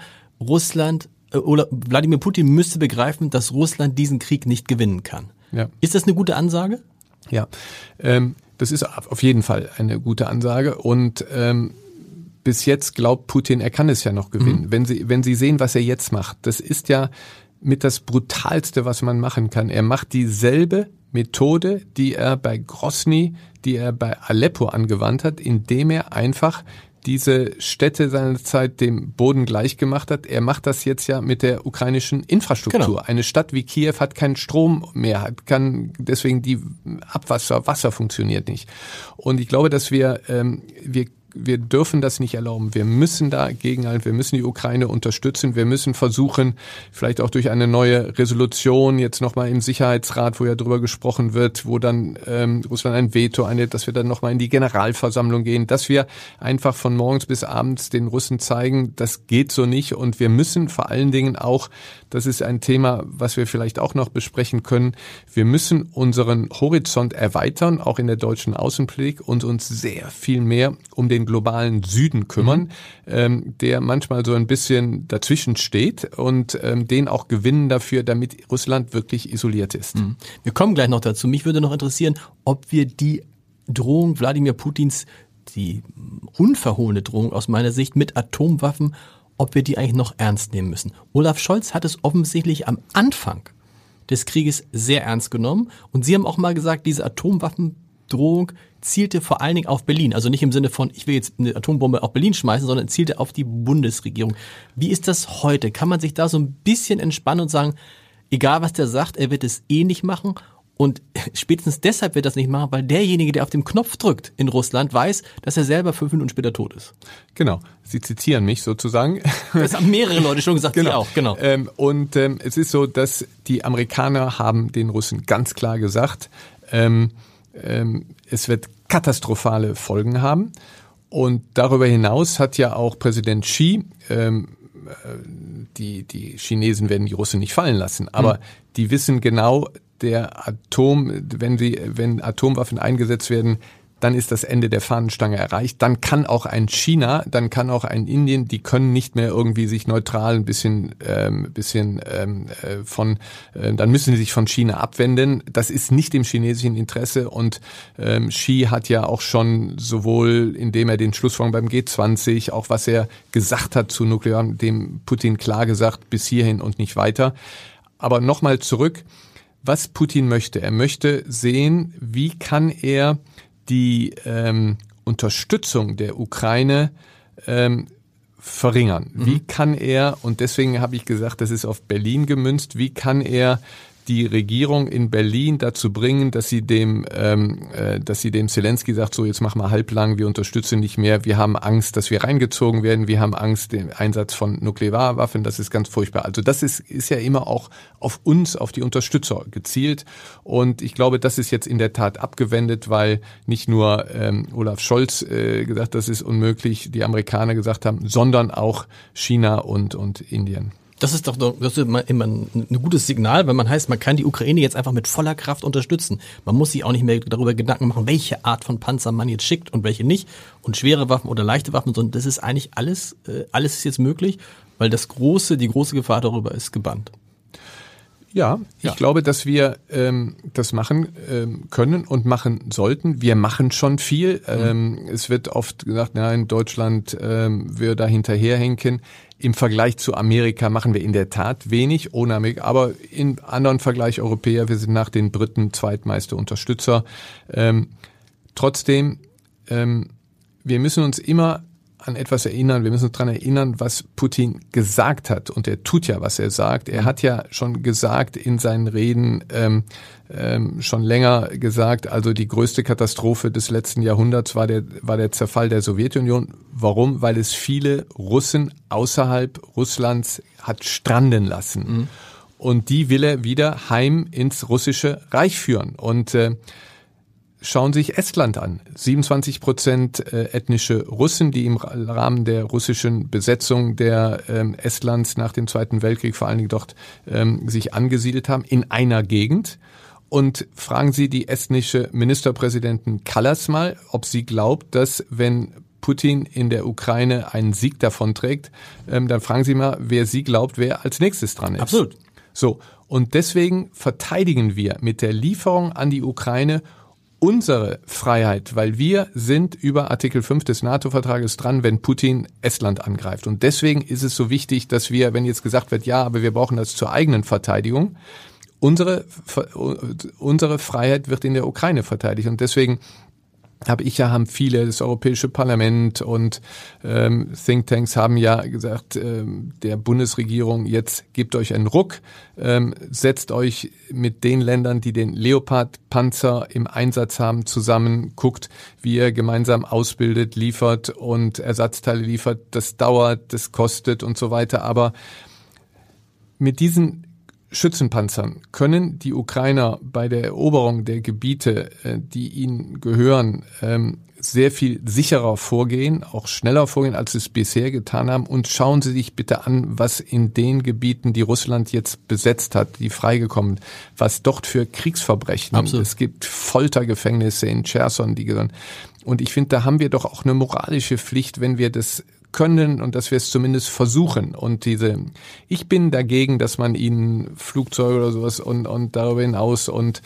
Wladimir Putin müsste begreifen, dass Russland diesen Krieg nicht gewinnen kann. Ja. Ist das eine gute Ansage? Ja, das ist auf jeden Fall eine gute Ansage, und bis jetzt glaubt Putin, er kann es ja noch gewinnen. Wenn Sie sehen, was er jetzt macht, das ist ja mit das Brutalste, was man machen kann. Er macht dieselbe Methode, die er bei Grosny, die er bei Aleppo angewandt hat, indem er einfach diese Städte seinerzeit dem Boden gleich gemacht hat. Er macht das jetzt ja mit der ukrainischen Infrastruktur. Genau. Eine Stadt wie Kiew hat keinen Strom mehr, kann deswegen die Wasser funktioniert nicht. Und ich glaube, dass wir dürfen das nicht erlauben. Wir müssen da gegenhalten. Wir müssen die Ukraine unterstützen. Wir müssen versuchen, vielleicht auch durch eine neue Resolution jetzt nochmal im Sicherheitsrat, wo ja drüber gesprochen wird, wo dann Russland ein Veto einlegt, dass wir dann nochmal in die Generalversammlung gehen, dass wir einfach von morgens bis abends den Russen zeigen, das geht so nicht. Und wir müssen vor allen Dingen auch, das ist ein Thema, was wir vielleicht auch noch besprechen können, wir müssen unseren Horizont erweitern, auch in der deutschen Außenpolitik, und uns sehr viel mehr um den globalen Süden kümmern, der manchmal so ein bisschen dazwischen steht, und den auch gewinnen dafür, damit Russland wirklich isoliert ist. Wir kommen gleich noch dazu. Mich würde noch interessieren, ob wir die Drohung Wladimir Putins, die unverhohlene Drohung aus meiner Sicht mit Atomwaffen, ob wir die eigentlich noch ernst nehmen müssen. Olaf Scholz hat es offensichtlich am Anfang des Krieges sehr ernst genommen, und Sie haben auch mal gesagt, diese Atomwaffendrohung zielte vor allen Dingen auf Berlin. Also nicht im Sinne von, ich will jetzt eine Atombombe auf Berlin schmeißen, sondern zielte auf die Bundesregierung. Wie ist das heute? Kann man sich da so ein bisschen entspannen und sagen, egal was der sagt, er wird es eh nicht machen? Und spätestens deshalb wird er das nicht machen, weil derjenige, der auf den Knopf drückt in Russland, weiß, dass er selber 5 Minuten später tot ist. Genau. Sie zitieren mich sozusagen. Das haben mehrere Leute schon gesagt, genau. Sie auch, genau. Es ist so, dass die Amerikaner haben den Russen ganz klar gesagt, es wird katastrophale Folgen haben. Und darüber hinaus hat ja auch Präsident Xi, die Chinesen werden die Russen nicht fallen lassen, aber die wissen genau, wenn Atomwaffen eingesetzt werden, dann ist das Ende der Fahnenstange erreicht. Dann kann auch ein China, dann kann auch ein Indien, die können nicht mehr irgendwie sich neutral dann müssen sie sich von China abwenden. Das ist nicht im chinesischen Interesse, und Xi hat ja auch schon sowohl, indem er den Schlussfolgerungen beim G20, auch was er gesagt hat zu Nuklear, dem Putin klar gesagt, bis hierhin und nicht weiter. Aber nochmal zurück, was Putin möchte. Er möchte sehen, wie kann er die Unterstützung der Ukraine verringern. Wie kann er, und deswegen habe ich gesagt, das ist auf Berlin gemünzt, wie kann er die Regierung in Berlin dazu bringen, dass sie dem Zelensky sagt, so jetzt mach mal halblang, wir unterstützen nicht mehr, wir haben Angst, dass wir reingezogen werden, wir haben Angst, den Einsatz von Nuklearwaffen, das ist ganz furchtbar. Also das ist ja immer auch auf uns, auf die Unterstützer gezielt, und ich glaube, das ist jetzt in der Tat abgewendet, weil nicht nur Olaf Scholz gesagt, das ist unmöglich, die Amerikaner gesagt haben, sondern auch China und Indien. Das ist immer ein gutes Signal, weil man kann die Ukraine jetzt einfach mit voller Kraft unterstützen. Man muss sich auch nicht mehr darüber Gedanken machen, welche Art von Panzer man jetzt schickt und welche nicht, und schwere Waffen oder leichte Waffen, sondern das ist eigentlich alles ist jetzt möglich, weil die große Gefahr darüber ist gebannt. Ja, ich glaube, dass wir das machen können und machen sollten. Wir machen schon viel. Es wird oft gesagt, nein, Deutschland würde da hinterherhinken. Im Vergleich zu Amerika machen wir in der Tat wenig, ohne Amerika, aber in anderen Vergleich Europäer, wir sind nach den Briten zweitmeiste Unterstützer. Trotzdem, wir müssen uns immer an etwas erinnern, wir müssen uns daran erinnern, was Putin gesagt hat, und er tut ja, was er sagt. Er hat ja schon gesagt in seinen Reden, schon länger gesagt, also die größte Katastrophe des letzten Jahrhunderts war der Zerfall der Sowjetunion. Warum? Weil es viele Russen außerhalb Russlands hat stranden lassen. Und die will er wieder heim ins russische Reich führen. Und schauen Sie sich Estland an. 27% ethnische Russen, die im Rahmen der russischen Besetzung der Estlands nach dem Zweiten Weltkrieg vor allen Dingen dort sich angesiedelt haben, in einer Gegend. Und fragen Sie die estnische Ministerpräsidentin Kallas mal, ob sie glaubt, dass wenn Putin in der Ukraine einen Sieg davonträgt, dann fragen Sie mal, wer sie glaubt, wer als nächstes dran ist. Absolut. So, und deswegen verteidigen wir mit der Lieferung an die Ukraine unsere Freiheit, weil wir sind über Artikel 5 des NATO-Vertrages dran, wenn Putin Estland angreift. Und deswegen ist es so wichtig, dass wir, wenn jetzt gesagt wird, ja, aber wir brauchen das zur eigenen Verteidigung, unsere Freiheit wird in der Ukraine verteidigt. Und deswegen haben viele, das Europäische Parlament und Thinktanks haben ja gesagt, der Bundesregierung, jetzt gebt euch einen Ruck, setzt euch mit den Ländern, die den Leopard-Panzer im Einsatz haben, zusammen, guckt, wie ihr gemeinsam ausbildet, liefert und Ersatzteile liefert. Das dauert, das kostet und so weiter. Aber mit diesen Schützenpanzern können die Ukrainer bei der Eroberung der Gebiete, die ihnen gehören, sehr viel sicherer vorgehen, auch schneller vorgehen, als sie es bisher getan haben. Und schauen Sie sich bitte an, was in den Gebieten, die Russland jetzt besetzt hat, die freigekommen, was dort für Kriegsverbrechen. Absolut. Es gibt Foltergefängnisse in Cherson, und ich finde, da haben wir doch auch eine moralische Pflicht, wenn wir das können und dass wir es zumindest versuchen. Und ich bin dagegen, dass man ihnen Flugzeuge oder sowas und darüber hinaus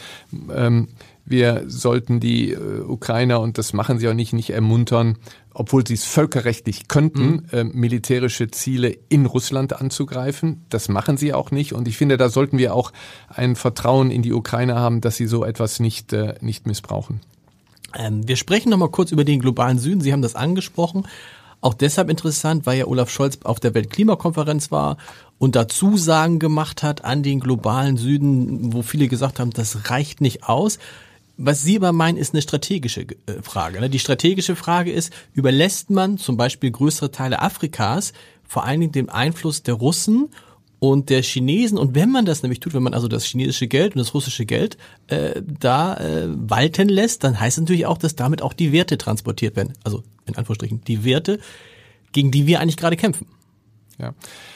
wir sollten die Ukrainer, und das machen sie auch nicht ermuntern, obwohl sie es völkerrechtlich könnten, militärische Ziele in Russland anzugreifen. Das machen sie auch nicht. Und ich finde, da sollten wir auch ein Vertrauen in die Ukrainer haben, dass sie so etwas nicht missbrauchen. Wir sprechen noch mal kurz über den globalen Süden. Sie haben das angesprochen. Auch deshalb interessant, weil ja Olaf Scholz auf der Weltklimakonferenz war und da Zusagen gemacht hat an den globalen Süden, wo viele gesagt haben, das reicht nicht aus. Was Sie aber meinen, ist eine strategische Frage. Die strategische Frage ist, überlässt man zum Beispiel größere Teile Afrikas vor allen Dingen dem Einfluss der Russen und der Chinesen? Und wenn man das nämlich tut, wenn man also das chinesische Geld und das russische Geld walten lässt, dann heißt es natürlich auch, dass damit auch die Werte transportiert werden. Also in Anführungsstrichen die Werte, gegen die wir eigentlich gerade kämpfen. Ja.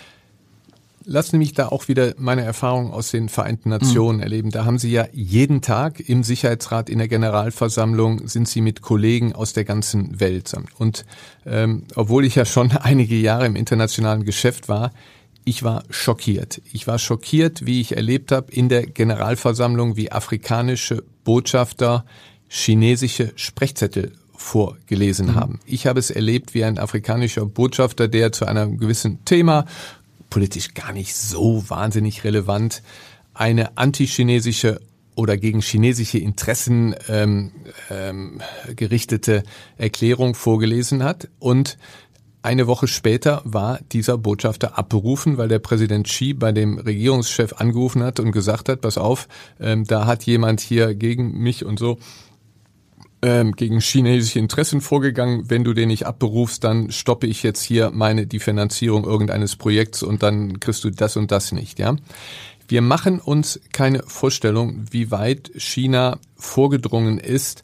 Lass mich da auch wieder meine Erfahrung aus den Vereinten Nationen erleben. Da haben Sie ja jeden Tag im Sicherheitsrat, in der Generalversammlung, sind Sie mit Kollegen aus der ganzen Welt. Und obwohl ich ja schon einige Jahre im internationalen Geschäft war, ich war schockiert. Ich war schockiert, wie ich erlebt habe in der Generalversammlung, wie afrikanische Botschafter chinesische Sprechzettel vorgelesen haben. Ich habe es erlebt, wie ein afrikanischer Botschafter, der zu einem gewissen Thema, politisch gar nicht so wahnsinnig relevant, eine antichinesische oder gegen chinesische Interessen gerichtete Erklärung vorgelesen hat. Und eine Woche später war dieser Botschafter abberufen, weil der Präsident Xi bei dem Regierungschef angerufen hat und gesagt hat, pass auf, da hat jemand hier gegen mich und so gegen chinesische Interessen vorgegangen. Wenn du den nicht abberufst, dann stoppe ich jetzt hier die Finanzierung irgendeines Projekts und dann kriegst du das und das nicht, ja. Wir machen uns keine Vorstellung, wie weit China vorgedrungen ist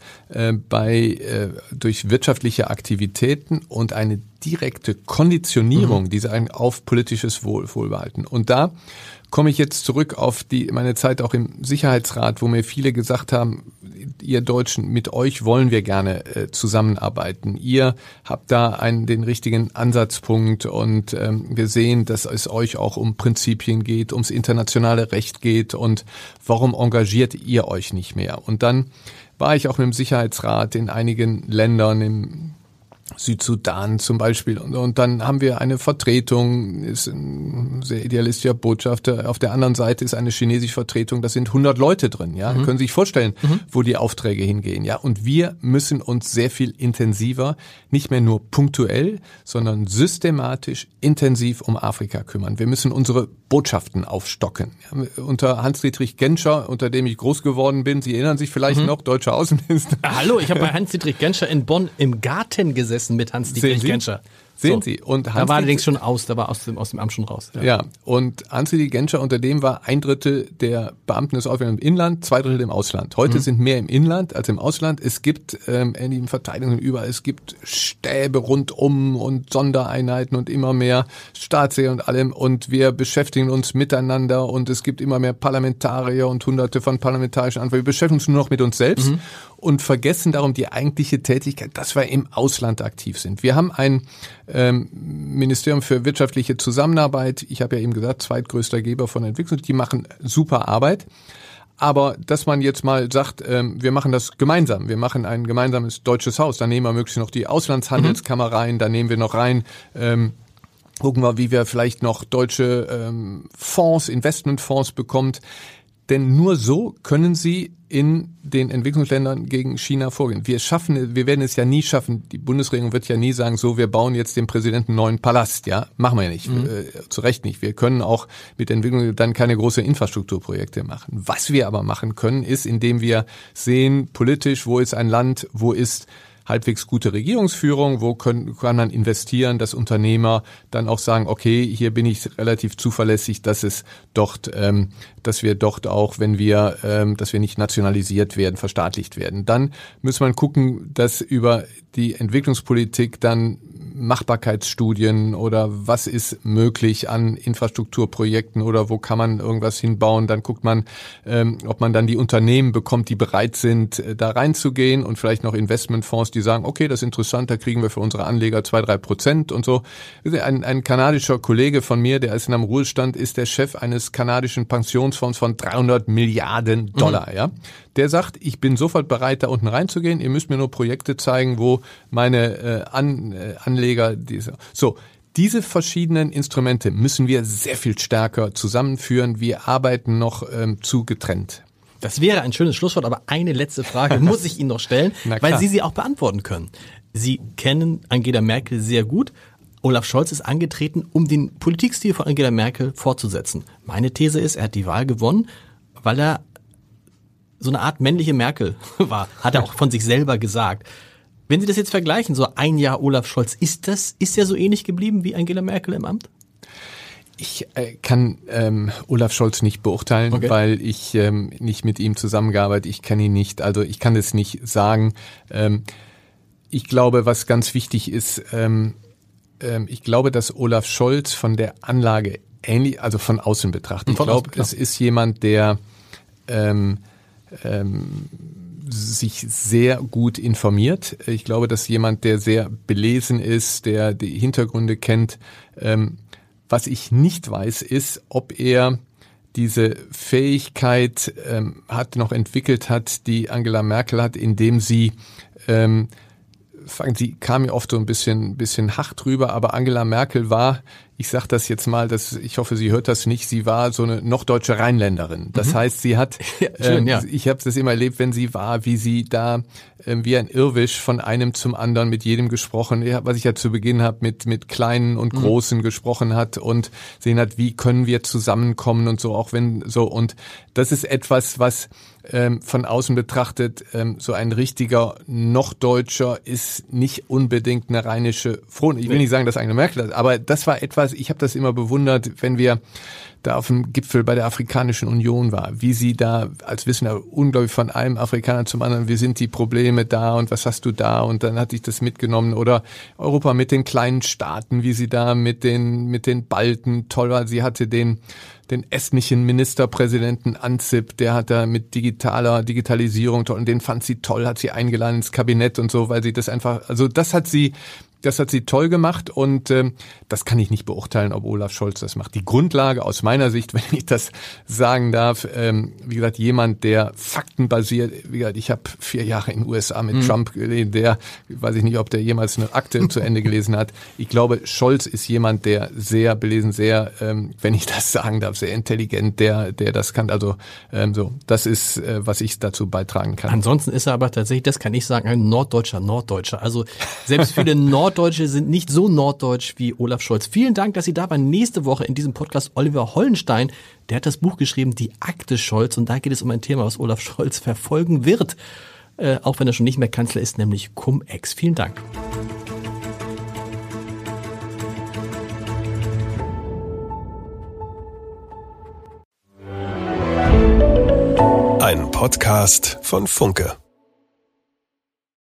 durch wirtschaftliche Aktivitäten und eine direkte Konditionierung auf politisches Wohlbehalten. Und da komme ich jetzt zurück auf meine Zeit auch im Sicherheitsrat, wo mir viele gesagt haben, ihr Deutschen, mit euch wollen wir gerne zusammenarbeiten. Ihr habt da den richtigen Ansatzpunkt und wir sehen, dass es euch auch um Prinzipien geht, ums internationale Recht geht und warum engagiert ihr euch nicht mehr? Und dann war ich auch mit dem Sicherheitsrat in einigen Ländern, im Südsudan zum Beispiel. Und dann haben wir eine Vertretung, ist ein sehr idealistischer Botschafter. Auf der anderen Seite ist eine chinesische Vertretung, da sind 100 Leute drin. Ja, können Sie sich vorstellen, wo die Aufträge hingehen. Ja, und wir müssen uns sehr viel intensiver, nicht mehr nur punktuell, sondern systematisch intensiv um Afrika kümmern. Wir müssen unsere Botschaften aufstocken. Ja, unter Hans-Dietrich Genscher, unter dem ich groß geworden bin, Sie erinnern sich vielleicht noch, deutscher Außenminister. Hallo, ich habe bei Hans-Dietrich Genscher in Bonn im Garten gesessen mit Hans-Dietrich Genscher. Sehen Sie. Und da war allerdings schon da war aus dem Amt schon raus. Ja, und Hans-Dietrich Genscher, unter dem war 1/3 der Beamten des Auswärtigen im Inland, 2/3 im Ausland. Heute sind mehr im Inland als im Ausland. Es gibt in den Verteidigungen überall, es gibt Stäbe rundum und Sondereinheiten und immer mehr Staatsseher und allem. Und wir beschäftigen uns miteinander und es gibt immer mehr Parlamentarier und Hunderte von parlamentarischen Antworten. Wir beschäftigen uns nur noch mit uns selbst und vergessen darum die eigentliche Tätigkeit, dass wir im Ausland aktiv sind. Wir haben ein Ministerium für wirtschaftliche Zusammenarbeit, ich habe ja eben gesagt, zweitgrößter Geber von Entwicklung, die machen super Arbeit. Aber dass man jetzt mal sagt, wir machen das gemeinsam, wir machen ein gemeinsames deutsches Haus, dann nehmen wir möglichst noch die Auslandshandelskammer rein, dann nehmen wir noch rein, gucken wir, wie wir vielleicht noch deutsche Fonds, Investmentfonds bekommt. Denn nur so können sie in den Entwicklungsländern gegen China vorgehen. Wir werden es ja nie schaffen. Die Bundesregierung wird ja nie sagen, so, wir bauen jetzt dem Präsidenten einen neuen Palast. Ja, machen wir ja nicht. Zu Recht nicht. Wir können auch mit Entwicklung dann keine großen Infrastrukturprojekte machen. Was wir aber machen können, ist, indem wir sehen, politisch, wo ist ein Land, wo ist halbwegs gute Regierungsführung, wo kann man investieren, dass Unternehmer dann auch sagen, okay, hier bin ich relativ zuverlässig, dass wir dort auch, wenn wir, dass wir nicht nationalisiert werden, verstaatlicht werden. Dann muss man gucken, dass über die Entwicklungspolitik dann Machbarkeitsstudien oder was ist möglich an Infrastrukturprojekten oder wo kann man irgendwas hinbauen. Dann guckt man, ob man dann die Unternehmen bekommt, die bereit sind, da reinzugehen und vielleicht noch Investmentfonds, die sagen, okay, das ist interessant, da kriegen wir für unsere Anleger 2-3% und so. Ein kanadischer Kollege von mir, der ist in einem Ruhestand, ist der Chef eines kanadischen Pensionsfonds von $300 Milliarden, ja. Der sagt, ich bin sofort bereit, da unten reinzugehen. Ihr müsst mir nur Projekte zeigen, wo meine Anleger diese verschiedenen Instrumente müssen wir sehr viel stärker zusammenführen. Wir arbeiten noch zu getrennt. Das wäre ein schönes Schlusswort, aber eine letzte Frage muss ich Ihnen noch stellen, weil Sie auch beantworten können. Sie kennen Angela Merkel sehr gut. Olaf Scholz ist angetreten, um den Politikstil von Angela Merkel fortzusetzen. Meine These ist, er hat die Wahl gewonnen, weil er so eine Art männliche Merkel war, hat er auch von sich selber gesagt. Wenn Sie das jetzt vergleichen, so ein Jahr Olaf Scholz, ist er so ähnlich geblieben wie Angela Merkel im Amt? Ich kann Olaf Scholz nicht beurteilen, weil ich nicht mit ihm zusammengearbeitet, ich kenne ihn nicht, also ich kann es nicht sagen. Ich glaube, was ganz wichtig ist, ich glaube, dass Olaf Scholz von der Anlage ähnlich, also von außen betrachtet. Ich glaube, es ist jemand, der sich sehr gut informiert. Ich glaube, dass jemand, der sehr belesen ist, der die Hintergründe kennt. Was ich nicht weiß, ist, ob er diese Fähigkeit noch entwickelt hat, die Angela Merkel hat, indem sie kam mir oft so ein bisschen hart drüber, aber Angela Merkel war, ich sage das jetzt mal, ich hoffe, sie hört das nicht, sie war so eine norddeutsche Rheinländerin. Das heißt, sie hat, ich habe das immer erlebt, wenn sie war, wie sie da wie ein Irrwisch von einem zum anderen mit jedem gesprochen, was ich ja zu Beginn habe, mit Kleinen und Großen gesprochen hat und sehen hat, wie können wir zusammenkommen und so, auch wenn so, und das ist etwas, was von außen betrachtet, so ein richtiger Norddeutscher ist nicht unbedingt eine rheinische Front. Ich will nicht sagen, dass Angela Merkel das, aber das war etwas, ich habe das immer bewundert, wenn wir da auf dem Gipfel bei der Afrikanischen Union war, wie sie da als Wissender unglaublich von einem Afrikaner zum anderen, wie sind die Probleme da und was hast du da, und dann hatte ich das mitgenommen, oder Europa mit den kleinen Staaten, wie sie da mit den Balten, toll war, sie hatte den estnischen Ministerpräsidenten Ansip, der hat da mit Digitalisierung toll, und den fand sie toll, hat sie eingeladen ins Kabinett und so, weil sie das einfach, also das hat sie toll gemacht, und das kann ich nicht beurteilen, ob Olaf Scholz das macht. Die Grundlage aus meiner Sicht, wenn ich das sagen darf, wie gesagt, jemand, der faktenbasiert, wie gesagt, ich habe 4 Jahre in den USA mit Trump gelesen, der, weiß ich nicht, ob der jemals eine Akte zu Ende gelesen hat. Ich glaube, Scholz ist jemand, der sehr belesen, sehr, wenn ich das sagen darf, sehr intelligent, der das kann. Also so, das ist, was ich dazu beitragen kann. Ansonsten ist er aber tatsächlich, das kann ich sagen, ein Norddeutscher. Also selbst viele Norddeutsche sind nicht so norddeutsch wie Olaf Scholz. Vielen Dank, dass Sie da waren. Nächste Woche in diesem Podcast Oliver Hollenstein, der hat das Buch geschrieben, Die Akte Scholz, und da geht es um ein Thema, was Olaf Scholz verfolgen wird, auch wenn er schon nicht mehr Kanzler ist, nämlich Cum-Ex. Vielen Dank. Ein Podcast von Funke.